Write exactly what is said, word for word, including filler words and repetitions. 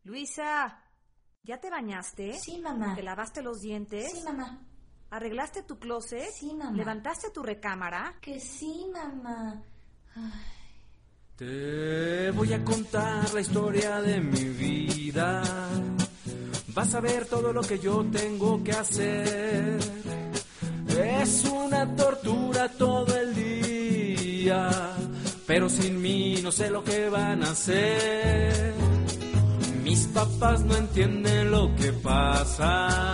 Luisa, ¿ya te bañaste? Sí, mamá. ¿Te lavaste los dientes? Sí, mamá. ¿Arreglaste tu closet? Sí, mamá. ¿Levantaste tu recámara? Que sí, mamá. Ay. Te voy a contar la historia de mi vida. Vas a ver todo lo que yo tengo que hacer. Es una tortura todo el día, pero sin mí no sé lo que van a hacer. Mis papás no entienden lo que pasa.